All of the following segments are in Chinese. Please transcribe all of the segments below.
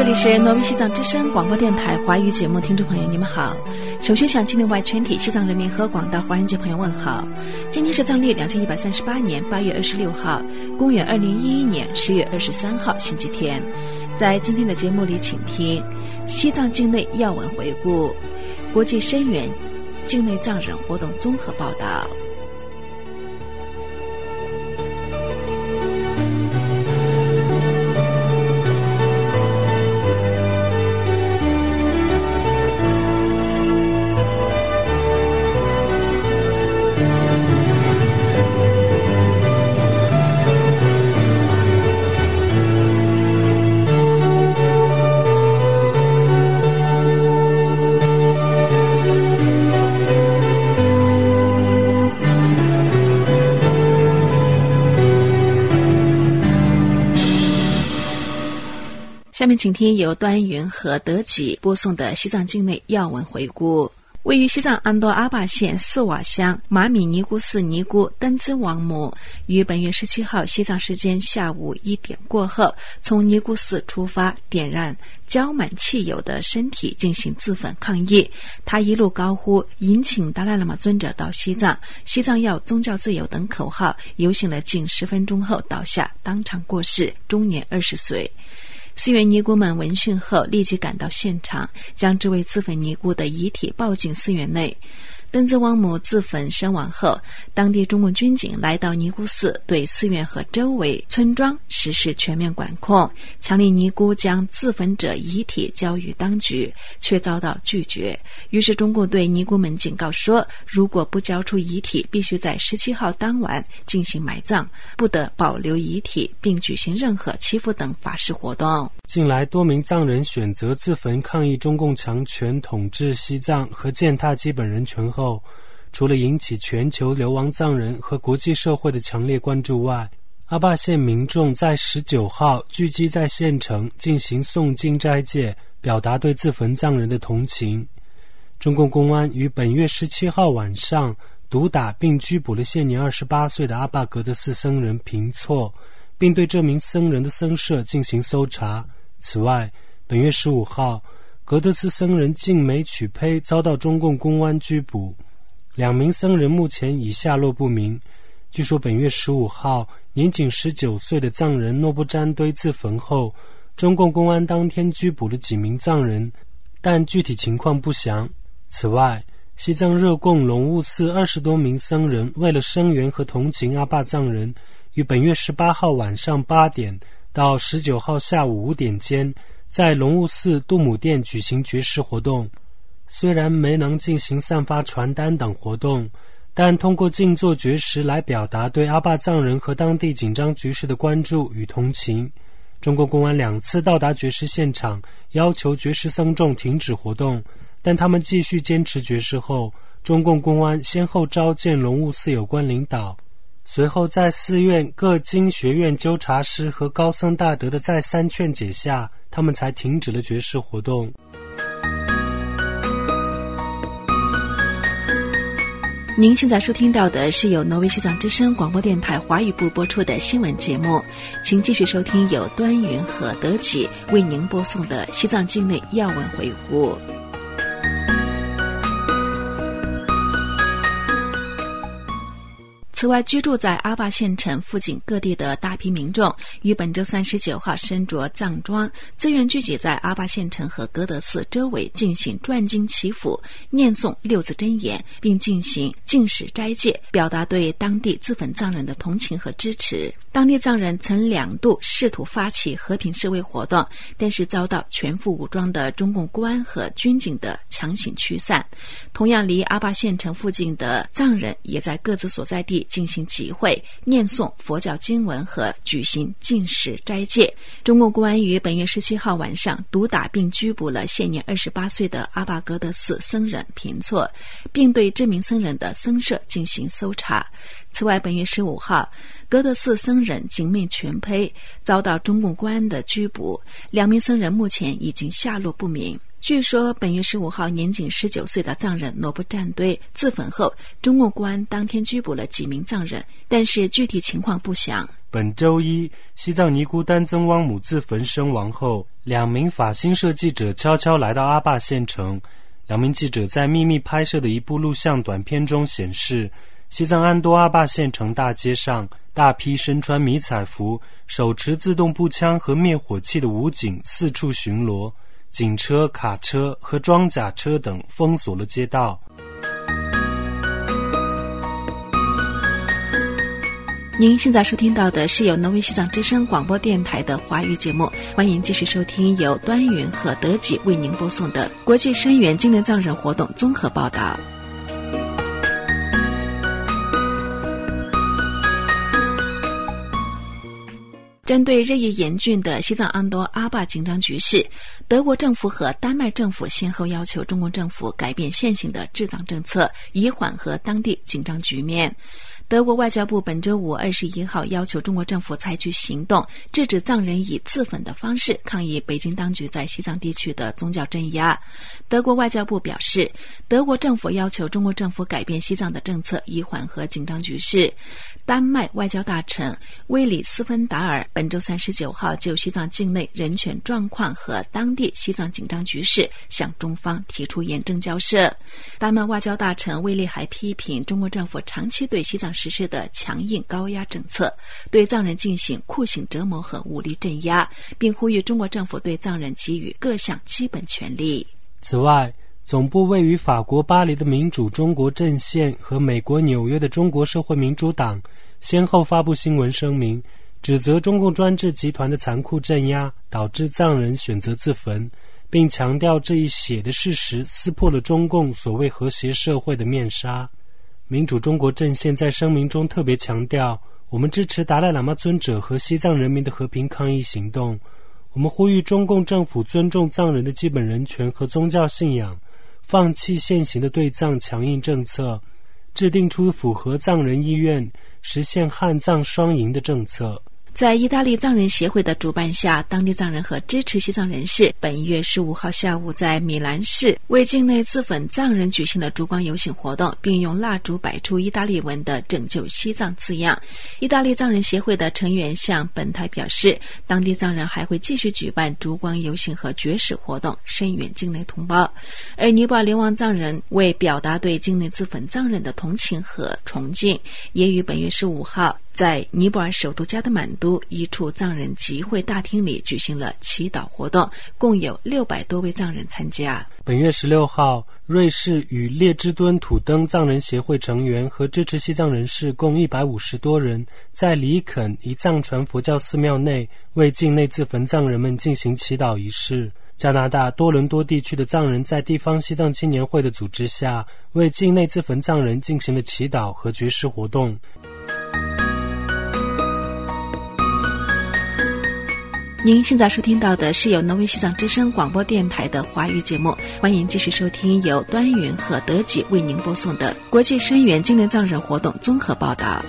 里是挪威西藏之声广播电台华语节目，听众朋友你们好。首先向境内外全体西藏人民和广大华人界朋友问好。今天是藏历2138年8月26号，公元2011年10月23号星期天。在今天的节目里，请听西藏境内要闻回顾、国际声援境内藏人活动综合报道。下面请听由端云和德己播送的西藏境内要闻回顾。位于西藏安多阿坝县斯瓦乡马米尼姑寺尼姑登孜王母于本月17号西藏时间下午1点过后，从尼姑寺出发，点燃浇满汽油的身体进行自焚抗议。他一路高呼迎请达赖喇嘛尊者到西藏，西藏要宗教自由等口号，游行了近10分钟后倒下，当场过世，终年20岁。寺院尼姑们闻讯后立即赶到现场，将这位自焚尼姑的遗体抱进寺院内。登孜王母自焚身亡后，当地中共军警来到尼姑寺，对寺院和周围村庄实施全面管控，强令尼姑将自焚者遗体交予当局，却遭到拒绝。于是中共对尼姑们警告说，如果不交出遗体，必须在17号当晚进行埋葬，不得保留遗体，并举行任何祈福等法事活动。 近来多名藏人选择自焚抗议中共强权统治西藏和践踏基本人权后，除了引起全球流亡藏人和国际社会的强烈关注外，阿坝县民众在19号聚集在县城进行诵经斋戒，表达对自焚藏人的同情。中共公安于本月17号晚上毒打并拘捕了现年28岁的阿坝格德寺僧人平措，并对这名僧人的僧舍进行搜查。此外，本月15号，格德寺僧人净美曲胚遭到中共公安拘捕，2名僧人目前已下落不明。据说本月15号，年仅19岁的藏人诺布占堆自焚后，中共公安当天拘捕了几名藏人，但具体情况不详。此外，西藏热贡隆悟寺20多名僧人为了声援和同情阿坝藏人，于本月18号晚上8点到19号下午5点间，在隆悟寺杜姆殿举行绝食活动。虽然没能进行散发传单等活动，但通过静坐绝食来表达对阿坝藏人和当地紧张局势的关注与同情。中国公安2次到达绝食现场，要求绝食僧众停止活动，但他们继续坚持绝食后，中共公安先后召见隆悟寺有关领导，随后在寺院各经学院纠察师和高僧大德的再三劝解下，他们才停止了绝食活动。 您现在收听到的是由挪威西藏之声广播电台华语部播出的新闻节目，请继续收听由端云和德己为您播送的西藏境内要闻回顾。此外，居住在阿坝县城附近各地的大批民众于本周39号身着藏装，自愿聚集在阿坝县城和格德寺周围进行转经祈福、念诵6字真言，并进行禁食斋戒，表达对当地自焚藏人的同情和支持。当地藏人曾2度试图发起和平示威活动，但是遭到全副武装的中共公安和军警的强行驱散。同样，离阿坝县城附近的藏人也在各自所在地进行集会、念诵佛教经文和举行禁食斋戒。中共公安于本月17号晚上毒打并拘捕了现年28岁的阿坝格德寺僧人平措，并对这名僧人的僧舍进行搜查。此外，本月15号，格德寺僧人景美全胚遭到中共公安的拘捕，2名僧人目前已经下落不明。据说本月15号，年仅19岁的藏人诺布占堆自焚后，中共公安当天拘捕了几名藏人，但是具体情况不详。 本周一，西藏尼姑丹增汪姆自焚身亡后，2名法新社记者悄悄来到阿坝县城。2名记者在秘密拍摄的一部录像短片中显示，西藏安多阿坝县城大街上，大批身穿迷彩服、手持自动步枪和灭火器的武警四处巡逻，警车、卡车和装甲车等封锁了街道。 您现在收听到的是由挪威西藏之声广播电台的华语节目，欢迎继续收听由端云和德己为您播送的国际声援今年藏人活动综合报道。针对日益严峻的西藏安多阿坝紧张局势，德国政府和丹麦政府先后要求中共政府改变现行的治藏政策，以缓和当地紧张局面。德国外交部本周五21号要求中国政府采取行动，制止藏人以自焚的方式抗议北京当局在西藏地区的宗教镇压。德国外交部表示，德国政府要求中国政府改变西藏的政策，以缓和紧张局势。丹麦外交大臣威里斯芬达尔本周39号就西藏境内人权状况和当地西藏紧张局势向中方提出严正交涉。丹麦外交大臣威利还批评中国政府长期对西藏实施的强硬高压政策，对藏人进行酷刑折磨和武力镇压，并呼吁中国政府对藏人给予各项基本权利。 此外，总部位于法国巴黎的民主中国阵线和美国纽约的中国社会民主党先后发布新闻声明，指责中共专制集团的残酷镇压导致藏人选择自焚，并强调这一血的事实撕破了中共所谓和谐社会的面纱。民主中国阵线在声明中特别强调，我们支持达赖喇嘛尊者和西藏人民的和平抗议行动，我们呼吁中共政府尊重藏人的基本人权和宗教信仰，放弃现行的对藏强硬政策，制定出符合藏人意愿、实现汉藏双赢的政策。 在意大利藏人协会的主办下，当地藏人和支持西藏人士本月15号下午在米兰市为境内自焚藏人举行了烛光游行活动，并用蜡烛摆出意大利文的拯救西藏字样。意大利藏人协会的成员向本台表示，当地藏人还会继续举办烛光游行和绝食活动，声援境内同胞。而尼泊尔流亡藏人为表达对境内自焚藏人的同情和崇敬，也于本月15号在尼泊尔首都加德满都一处藏人集会大厅里举行了祈祷活动，共有600多位藏人参加。 本月16号，瑞士与列支敦土登藏人协会成员和支持西藏人士共150多人，在里肯一藏传佛教寺庙内为境内自焚藏人们进行祈祷仪式。加拿大多伦多地区的藏人在地方西藏青年会的组织下，为境内自焚藏人进行了祈祷和绝食活动。 您现在收听到的是由挪威西藏之声广播电台的华语节目，欢迎继续收听由端云和德己为您播送的国际声援今年藏人活动综合报道。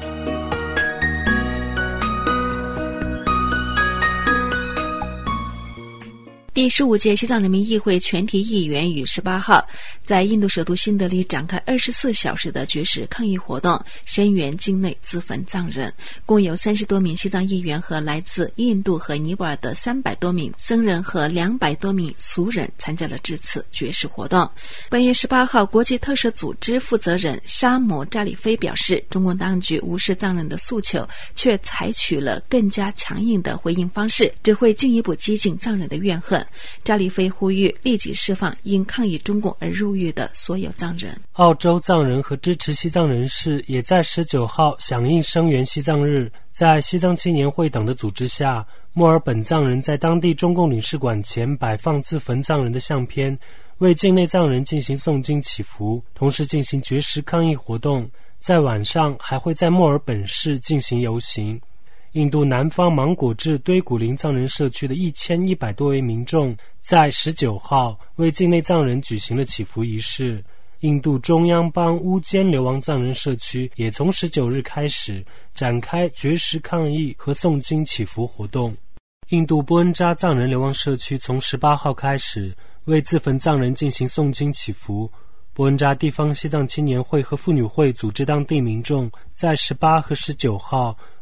第15届西藏人民议会全体议员于18号在印度首都新德里展开24小时的绝食抗议活动，声援境内自焚藏人。共有30多名西藏议员和来自印度和尼泊尔的300多名僧人和200多名俗人参加了这次绝食活动。本月18号，国际特赦组织负责人沙姆扎里菲表示，中共当局无视藏人的诉求，却采取了更加强硬的回应方式，只会进一步激进藏人的怨恨。扎里菲呼吁立即释放因抗议中共而入狱的所有藏人。 澳洲藏人和支持西藏人士也在19号响应声援西藏日，在西藏青年会等的组织下，墨尔本藏人在当地中共领事馆前摆放自焚藏人的相片，为境内藏人进行诵经祈福，同时进行绝食抗议活动。在晚上还会在墨尔本市进行游行。印度南方芒果至堆古林藏人社区的1100多位民众在19号为境内藏人举行了祈福仪式。印度中央邦乌坚流亡藏人社区也从19日开始展开绝食抗议和诵经祈福活动。印度波恩扎藏人流亡社区从18号开始为自焚藏人进行诵经祈福。波恩扎地方西藏青年会和妇女会组织当地民众在18和19号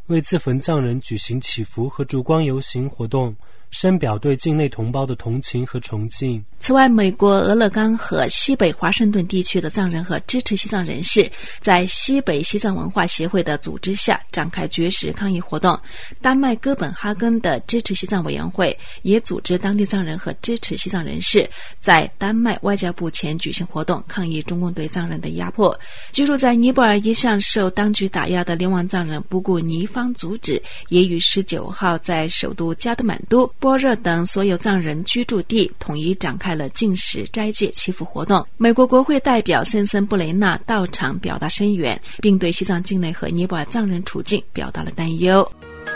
为自焚藏人举行祈福和烛光游行活动，深表对境内同胞的同情和崇敬。 此外，美国俄勒冈和西北华盛顿地区的藏人和支持西藏人士在西北西藏文化协会的组织下展开绝食抗议活动。丹麦哥本哈根的支持西藏委员会也组织当地藏人和支持西藏人士在丹麦外交部前举行活动，抗议中共对藏人的压迫。居住在尼泊尔一向受当局打压的流亡藏人不顾尼方阻止，也于19号在首都加德满都、波热等所有藏人居住地统一展开了禁食斋戒祈福活动。美国国会代表森森布雷纳到场表达声援，并对西藏境内和尼泊尔藏人处境表达了担忧。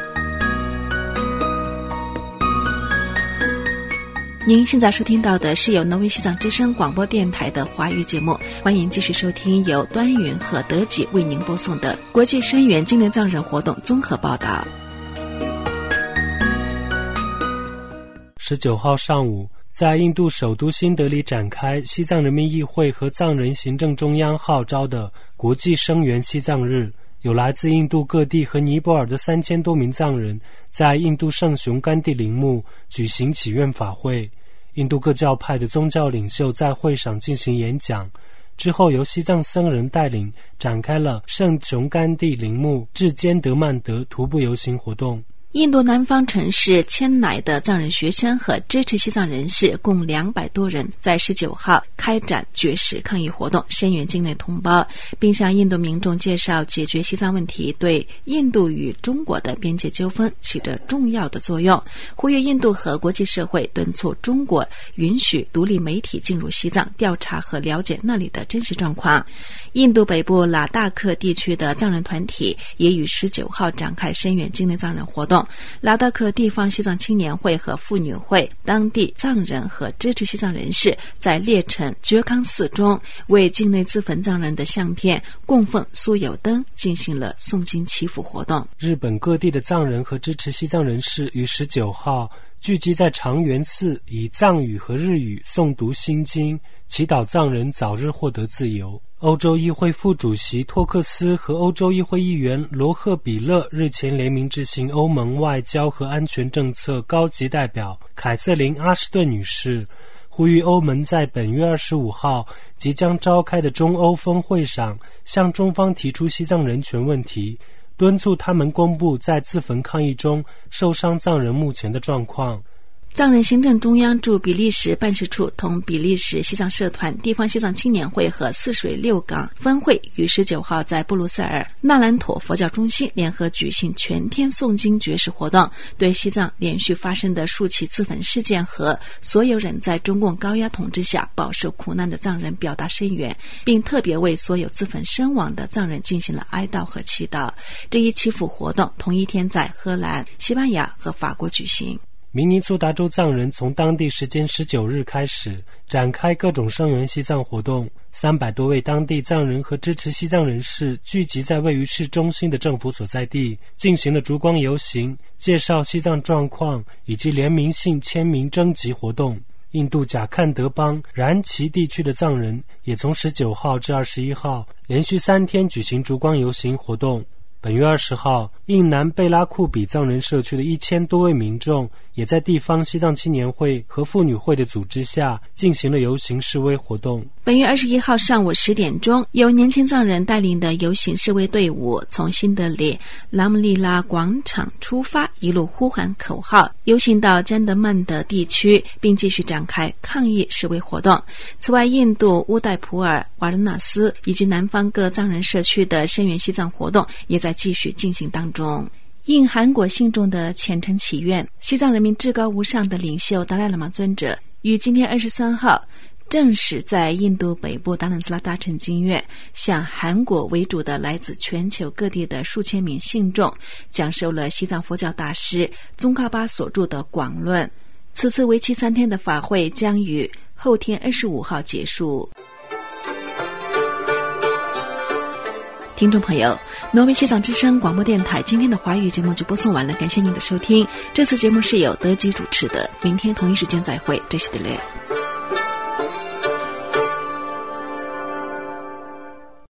您现在收听到的是由挪威西藏之声广播电台的华语节目，欢迎继续收听由端云和德己为您播送的国际声援今年藏人活动综合报道。 19号上午，在印度首都新德里展开西藏人民议会和藏人行政中央号召的国际声援西藏日。有来自印度各地和尼泊尔的3000多名藏人在印度圣雄甘地陵墓举行祈愿法会。印度各教派的宗教领袖在会上进行演讲，之后由西藏僧人带领展开了圣雄甘地陵墓至坚德曼德徒步游行活动。 印度南方城市千乃的藏人学生和支持西藏人士共200多人在19号开展绝食抗议活动，声援境内同胞，并向印度民众介绍解决西藏问题对印度与中国的边界纠纷起着重要的作用，呼吁印度和国际社会敦促中国允许独立媒体进入西藏调查和了解那里的真实状况。印度北部拉达克地区的藏人团体也于19号展开声援境内藏人活动。拉达克地方西藏青年会和妇女会当地藏人和支持西藏人士在列城觉康寺中为境内自焚藏人的相片供奉酥油灯进行了诵经祈福活动。 日本各地的藏人和支持西藏人士于19号聚集在长源寺，以藏语和日语诵读心经，祈祷藏人早日获得自由。欧洲议会副主席托克斯和欧洲议会议员罗赫比勒日前联名致信欧盟外交和安全政策高级代表凯瑟琳·阿什顿女士，呼吁欧盟在本月25号即将召开的中欧峰会上向中方提出西藏人权问题，敦促他们公布在自焚抗议中受伤藏人目前的状况。 藏人行政中央驻比利时办事处同比利时西藏社团、地方西藏青年会和泗水六港分会于19号在布鲁塞尔纳兰妥佛教中心联合举行全天诵经绝食活动，对西藏连续发生的数起自焚事件和所有人在中共高压统治下饱受苦难的藏人表达声援，并特别为所有自焚身亡的藏人进行了哀悼和祈祷。这一祈福活动同一天在荷兰、西班牙和法国举行。 明尼苏达州藏人从当地时间19日开始展开各种声援西藏活动，300多位当地藏人和支持西藏人士聚集在位于市中心的政府所在地，进行了烛光游行、介绍西藏状况以及联名信签名征集活动。印度贾坎德邦然奇地区的藏人也从19号至21号连续3天举行烛光游行活动。本月20号，印南贝拉库比藏人社区的1000多位民众也在地方西藏青年会和妇女会的组织下进行了游行示威活动。 本月21号上午10点钟，由年轻藏人带领的游行示威队伍从新德里拉姆利拉广场出发，一路呼喊口号，游行到詹德曼德地区，并继续展开抗议示威活动。此外，印度乌代普尔、瓦伦纳斯以及南方各藏人社区的声援西藏活动也在继续进行当中。应韩国信众的虔诚祈愿，西藏人民至高无上的领袖达赖喇嘛尊者于今天23号正式在印度北部达兰斯拉大城经院向韩国为主的来自全球各地的数千名信众讲授了西藏佛教大师宗喀巴所著的广论。此次为期3天的法会将于后天25号结束。听众朋友，挪威西藏之声广播电台今天的华语节目就播送完了，感谢您的收听。这次节目是由德基主持的，明天同一时间再会，这是德勒。